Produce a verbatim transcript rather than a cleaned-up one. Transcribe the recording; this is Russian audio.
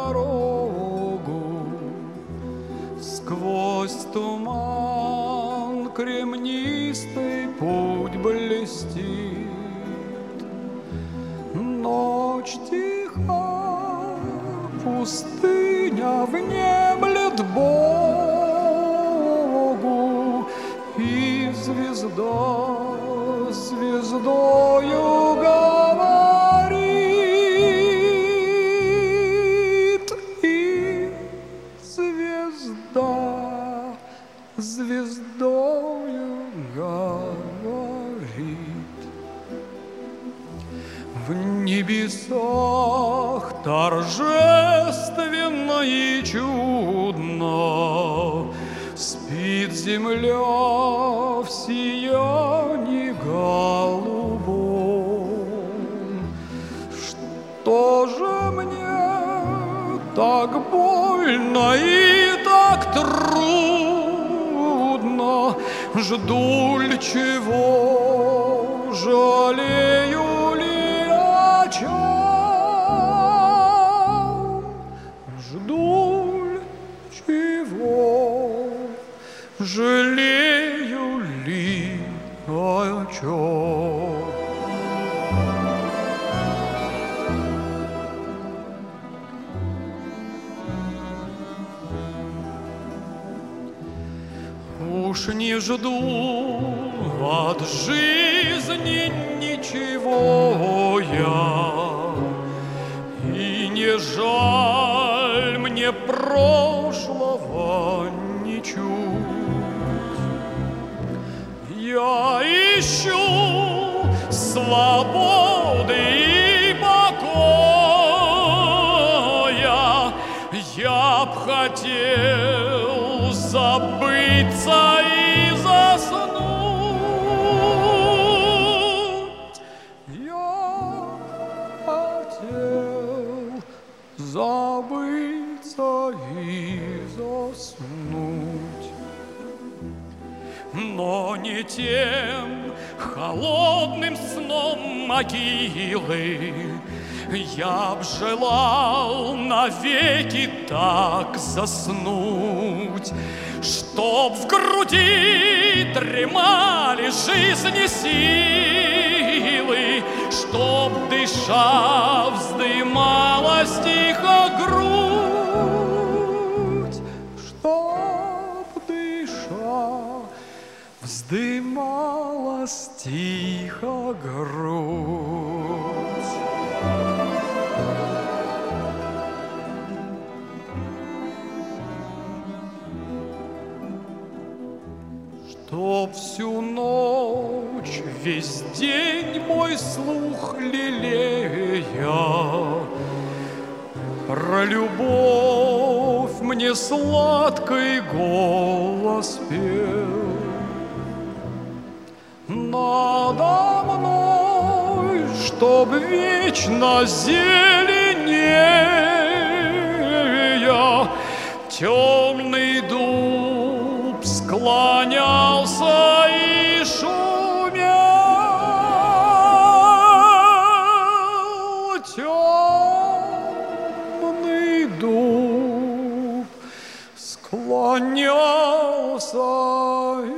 дорогу. Сквозь туман кремнистый путь блестит. Ночь тиха, пустыня внемлет Богу, и звезда звездою говорит, и звезда звездою говорит. В небесах торжественно и чудно спит земля в сиянии голубом. Что же мне так больно и так трудно? Жду ли чего, жалею ли о чем? Жду ли чего, жалею ли о чем? Уж не жду от жизни ничего я, и не жаль мне прошлого ничуть. Я ищу свободы и покоя, я б хотел забыться и заснуть. Я хотел забыться и заснуть, но не тем холодным сном могилы я б желал навеки так заснуть, чтоб в груди дремали жизни силы, чтоб, дыша, вздымалась тихо грудь, чтоб, дыша, вздымалась тихо грудь. Чтоб всю ночь, весь день мой слух лелея, про любовь мне сладкий голос пел. Надо мной, чтоб вечно зеленея, темный дуб склонялся и шумел. Темный дуб склонялся